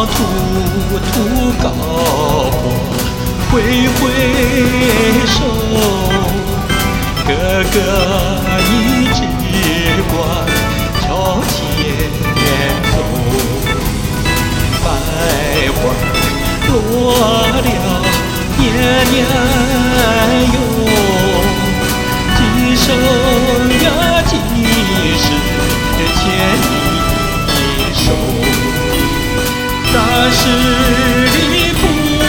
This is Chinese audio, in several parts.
土土高坡挥挥手，哥哥你只管朝前走，百花落了年年有，今生呀今世牵你手，三十里路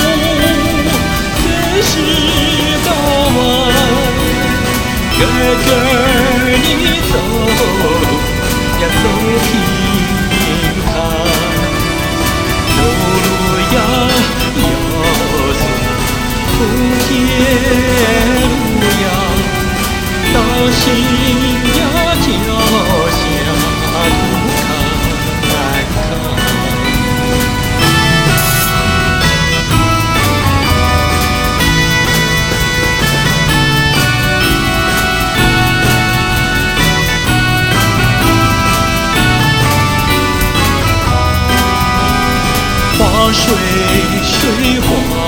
四十高啊，哥哥你走呀走平坦，走路呀要走通天路呀，到新呀脚下路看看。花水水花